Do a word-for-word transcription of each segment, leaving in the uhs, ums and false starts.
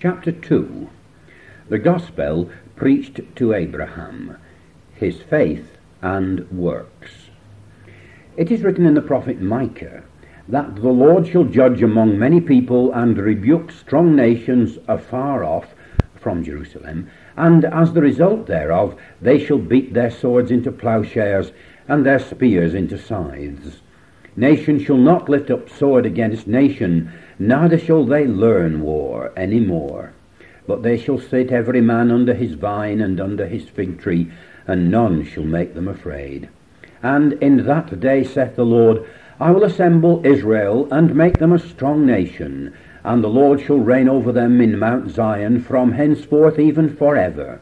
Chapter two. The Gospel preached to Abraham, his faith and works. It is written in the prophet Micah that the Lord shall judge among many people and rebuke strong nations afar off from Jerusalem, and as the result thereof they shall beat their swords into plowshares and their spears into scythes. Nation shall not lift up sword against nation, neither shall they learn war any more. But they shall sit every man under his vine and under his fig tree, and none shall make them afraid. And in that day, saith the Lord, I will assemble Israel, and make them a strong nation, and the Lord shall reign over them in Mount Zion from henceforth even forever.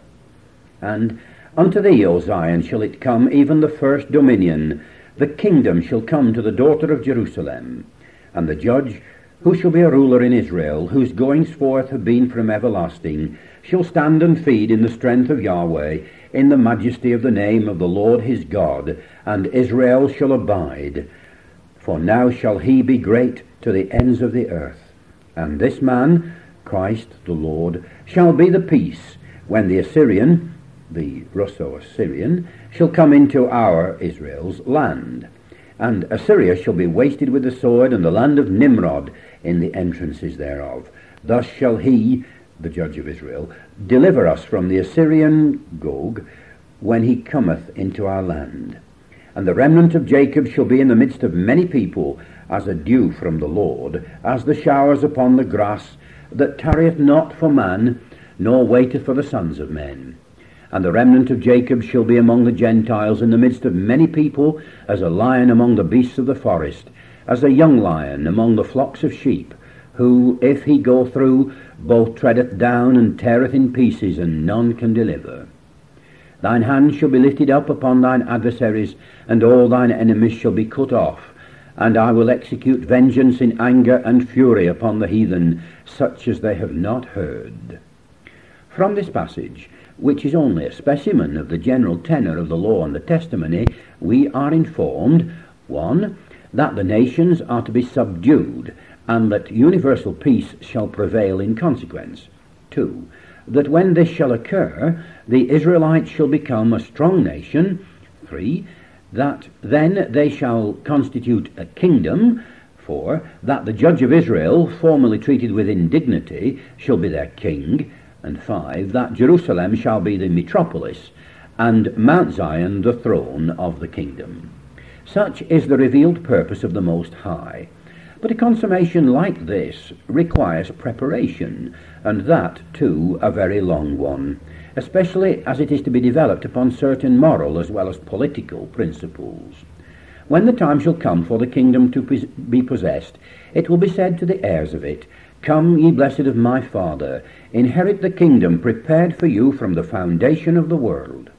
And unto thee, O Zion, shall it come, even the first dominion. The kingdom shall come to the daughter of Jerusalem. And the judge, who shall be a ruler in Israel, whose goings forth have been from everlasting, shall stand and feed in the strength of Yahweh, in the majesty of the name of the Lord his God, and Israel shall abide. For now shall he be great to the ends of the earth. And this man, Christ the Lord, shall be the peace, when the Assyrian, the Russo-Assyrian, shall come into our Israel's land. And Assyria shall be wasted with the sword, and the land of Nimrod in the entrances thereof. Thus shall he, the judge of Israel, deliver us from the Assyrian Gog, when he cometh into our land. And the remnant of Jacob shall be in the midst of many people, as a dew from the Lord, as the showers upon the grass, that tarrieth not for man, nor waiteth for the sons of men. And the remnant of Jacob shall be among the Gentiles in the midst of many people, as a lion among the beasts of the forest, as a young lion among the flocks of sheep, who, if he go through, both treadeth down and teareth in pieces, and none can deliver. Thine hand shall be lifted up upon thine adversaries, and all thine enemies shall be cut off. And I will execute vengeance in anger and fury upon the heathen, such as they have not heard. From this passage, which is only a specimen of the general tenor of the law and the testimony, we are informed, one, that the nations are to be subdued, and that universal peace shall prevail in consequence. Two, that when this shall occur, the Israelites shall become a strong nation. Three, that then they shall constitute a kingdom. Four, that the judge of Israel, formerly treated with indignity, shall be their king. And five, that Jerusalem shall be the metropolis, and Mount Zion the throne of the kingdom. Such is the revealed purpose of the Most High. But a consummation like this requires preparation, and that, too, a very long one, especially as it is to be developed upon certain moral as well as political principles. When the time shall come for the kingdom to be possessed, it will be said to the heirs of it, Come, ye blessed of my Father, inherit the kingdom prepared for you from the foundation of the world.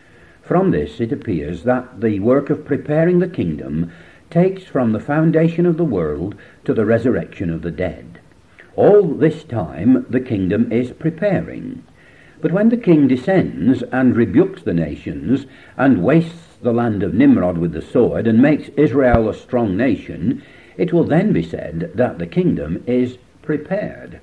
From this it appears that the work of preparing the kingdom takes from the foundation of the world to the resurrection of the dead. All this time the kingdom is preparing. But when the king descends and rebukes the nations, and wastes the land of Nimrod with the sword, and makes Israel a strong nation, it will then be said that the kingdom is prepared.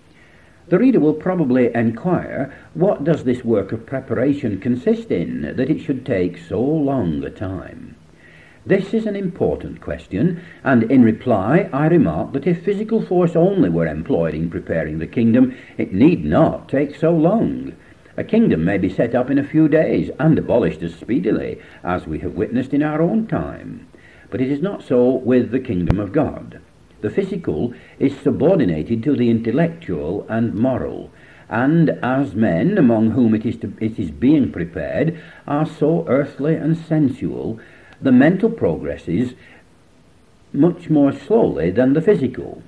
The reader will probably enquire, what does this work of preparation consist in, that it should take so long a time? This is an important question, and in reply I remark that if physical force only were employed in preparing the kingdom, it need not take so long. A kingdom may be set up in a few days, and abolished as speedily, as we have witnessed in our own time. But it is not so with the kingdom of God. The physical is subordinated to the intellectual and moral, and as men among whom it is, to, it is being prepared are so earthly and sensual, the mental progresses much more slowly than the physical.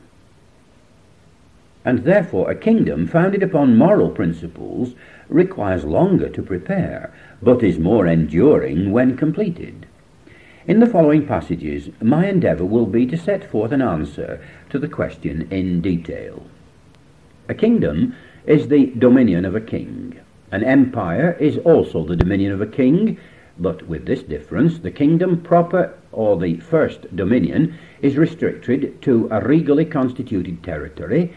And therefore a kingdom founded upon moral principles requires longer to prepare, but is more enduring when completed. In the following passages, my endeavour will be to set forth an answer to the question in detail. A kingdom is the dominion of a king. An empire is also the dominion of a king, but with this difference, the kingdom proper, or the first dominion, is restricted to a regally constituted territory,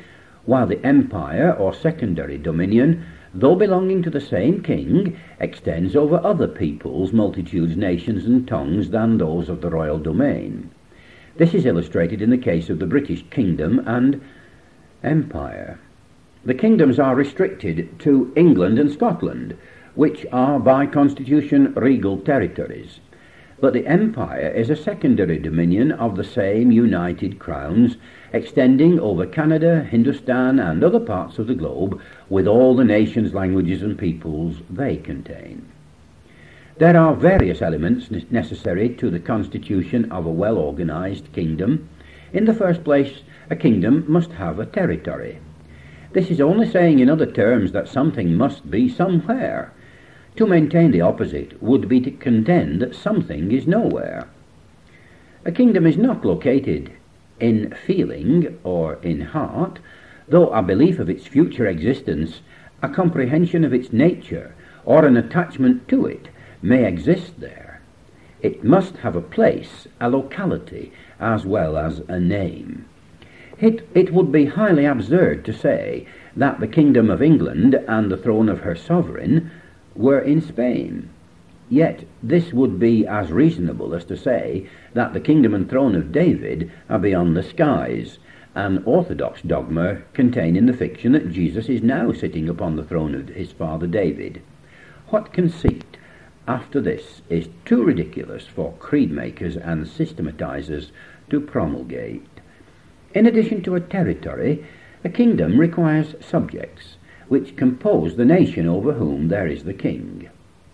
while the empire or secondary dominion, though belonging to the same king, extends over other peoples, multitudes, nations and tongues than those of the royal domain. This is illustrated in the case of the British kingdom and empire. The kingdoms are restricted to England and Scotland, which are by constitution regal territories. But the empire is a secondary dominion of the same united crowns, extending over Canada, Hindustan and other parts of the globe, with all the nations, languages and peoples they contain. There are various elements necessary to the constitution of a well-organized kingdom. In the first place, a kingdom must have a territory. This is only saying in other terms that something must be somewhere. To maintain the opposite would be to contend that something is nowhere. A kingdom is not located in feeling or in heart, though a belief of its future existence, a comprehension of its nature, or an attachment to it may exist there. It must have a place, a locality, as well as a name. It, it would be highly absurd to say that the kingdom of England and the throne of her sovereign were in Spain. Yet this would be as reasonable as to say that the kingdom and throne of David are beyond the skies, an orthodox dogma contained in the fiction that Jesus is now sitting upon the throne of his father David. What conceit after this is too ridiculous for creed makers and systematizers to promulgate. In addition to a territory, a kingdom requires subjects, which compose the nation over whom there is the king.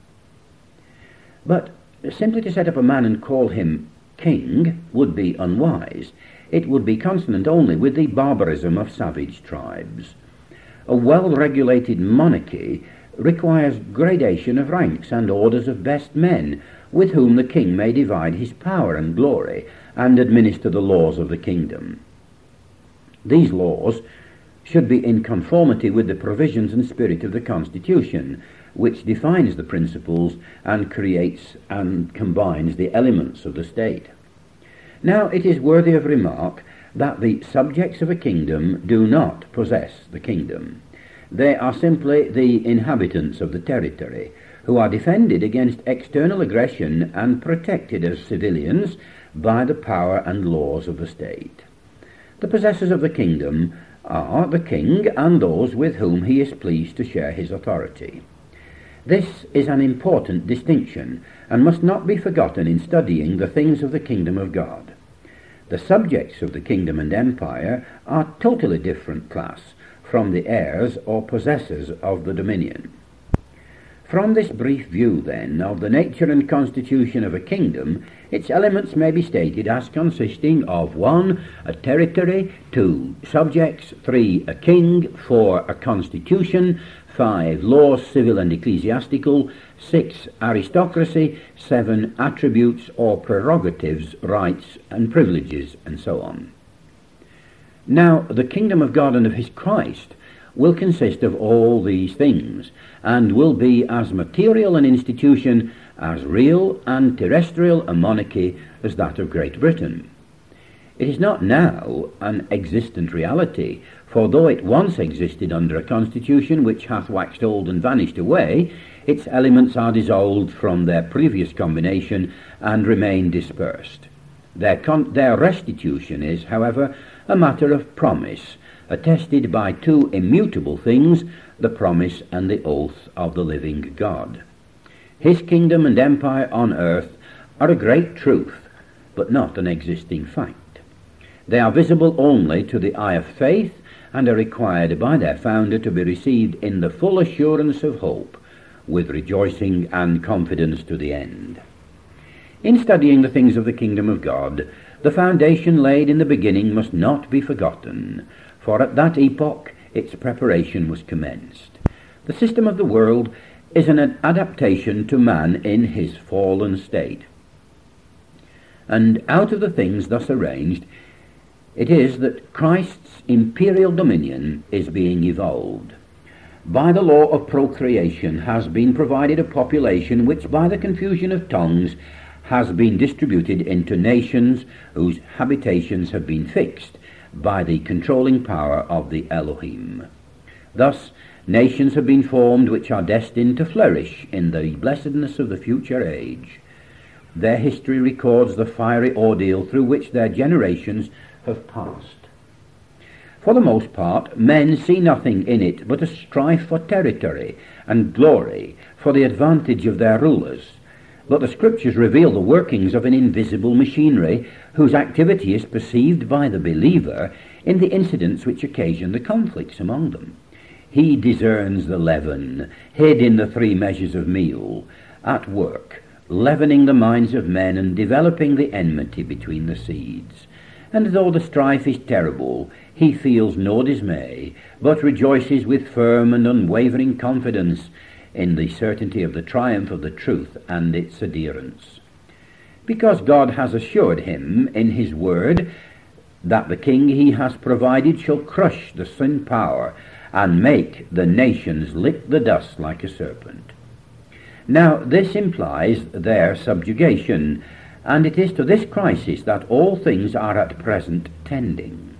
But simply to set up a man and call him king would be unwise. It would be consonant only with the barbarism of savage tribes. A well-regulated monarchy requires gradation of ranks and orders of best men, with whom the king may divide his power and glory and administer the laws of the kingdom. These laws should be in conformity with the provisions and spirit of the Constitution, which defines the principles and creates and combines the elements of the state. Now it is worthy of remark that the subjects of a kingdom do not possess the kingdom. They are simply the inhabitants of the territory, who are defended against external aggression and protected as civilians by the power and laws of the state. The possessors of the kingdom are the king and those with whom he is pleased to share his authority. This is an important distinction, and must not be forgotten in studying the things of the kingdom of God. The subjects of the kingdom and empire are totally different class from the heirs or possessors of the dominion. From this brief view, then, of the nature and constitution of a kingdom, its elements may be stated as consisting of one, a territory, two, subjects, three, a king, four, a constitution, five, laws civil and ecclesiastical, six, aristocracy, seven, attributes or prerogatives, rights and privileges, and so on. Now, the kingdom of God and of his Christ will consist of all these things, and will be as material an institution, as real and terrestrial a monarchy as that of Great Britain. It is not now an existent reality, for though it once existed under a constitution which hath waxed old and vanished away, its elements are dissolved from their previous combination and remain dispersed. Their, con- their restitution is, however, a matter of promise, attested by two immutable things, the promise and the oath of the living God. His kingdom and empire on earth are a great truth, but not an existing fact. They are visible only to the eye of faith, and are required by their founder to be received in the full assurance of hope, with rejoicing and confidence to the end. In studying the things of the kingdom of God, the foundation laid in the beginning must not be forgotten, for at that epoch its preparation was commenced. The system of the world is an adaptation to man in his fallen state. And out of the things thus arranged, it is that Christ's imperial dominion is being evolved. By the law of procreation has been provided a population which, by the confusion of tongues, has been distributed into nations whose habitations have been fixed, by the controlling power of the Elohim. Thus, nations have been formed which are destined to flourish in the blessedness of the future age. Their history records the fiery ordeal through which their generations have passed. For the most part, men see nothing in it but a strife for territory and glory for the advantage of their rulers. But the Scriptures reveal the workings of an invisible machinery whose activity is perceived by the believer in the incidents which occasion the conflicts among them. He discerns the leaven hid in the three measures of meal, at work, leavening the minds of men and developing the enmity between the seeds. And though the strife is terrible, he feels no dismay, but rejoices with firm and unwavering confidence in the certainty of the triumph of the truth and its adherents. Because God has assured him in his word that the king he has provided shall crush the sin power and make the nations lick the dust like a serpent. Now this implies their subjugation, and it is to this crisis that all things are at present tending.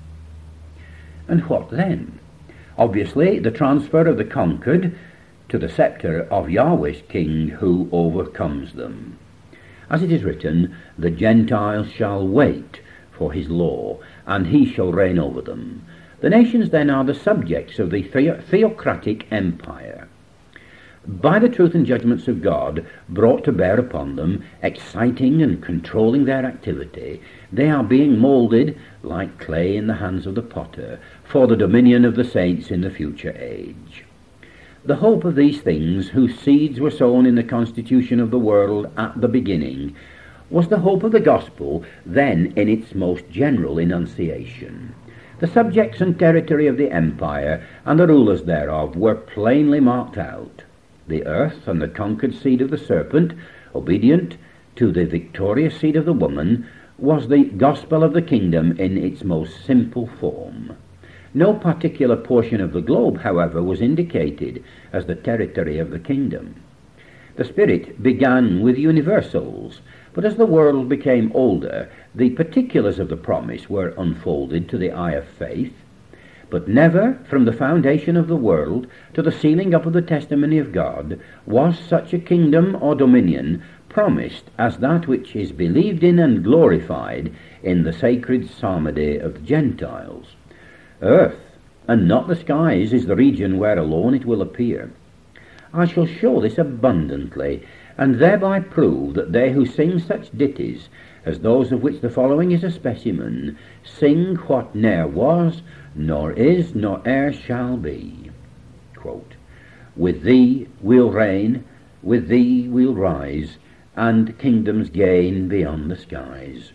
And what then? Obviously, the transfer of the conquered to the scepter of Yahweh's king who overcomes them. As it is written, the Gentiles shall wait for his law, and he shall reign over them. The nations then are the subjects of the the- theocratic empire. By the truth and judgments of God brought to bear upon them, exciting and controlling their activity, they are being moulded like clay in the hands of the potter for the dominion of the saints in the future age. The hope of these things, whose seeds were sown in the constitution of the world at the beginning, was the hope of the gospel then in its most general enunciation. The subjects and territory of the empire and the rulers thereof were plainly marked out. The earth and the conquered seed of the serpent, obedient to the victorious seed of the woman, was the gospel of the kingdom in its most simple form. No particular portion of the globe, however, was indicated as the territory of the kingdom. The Spirit began with universals, but as the world became older, the particulars of the promise were unfolded to the eye of faith. But never, from the foundation of the world to the sealing up of the testimony of God, was such a kingdom or dominion promised as that which is believed in and glorified in the sacred psalmody of the Gentiles. Earth, and not the skies, is the region where alone it will appear. I shall show this abundantly, and thereby prove that they who sing such ditties as those of which the following is a specimen, sing what ne'er was, nor is, nor e'er shall be. Quote, with thee we'll reign, with thee we'll rise, and kingdoms gain beyond the skies.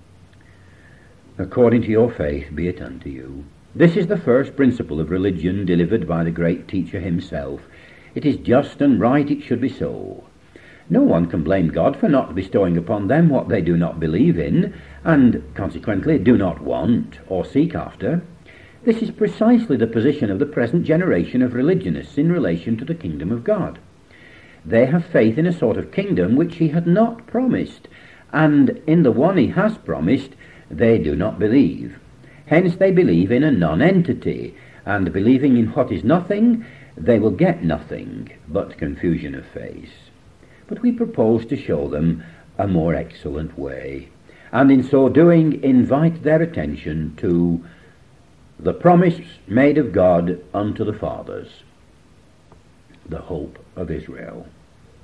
According to your faith be it unto you. This is the first principle of religion delivered by the great teacher himself. It is just and right it should be so. No one can blame God for not bestowing upon them what they do not believe in, and consequently do not want or seek after. This is precisely the position of the present generation of religionists in relation to the kingdom of God. They have faith in a sort of kingdom which he had not promised, and in the one he has promised they do not believe. Hence they believe in a non-entity, and believing in what is nothing, they will get nothing but confusion of face. But we propose to show them a more excellent way, and in so doing invite their attention to the promise made of God unto the fathers, the hope of Israel.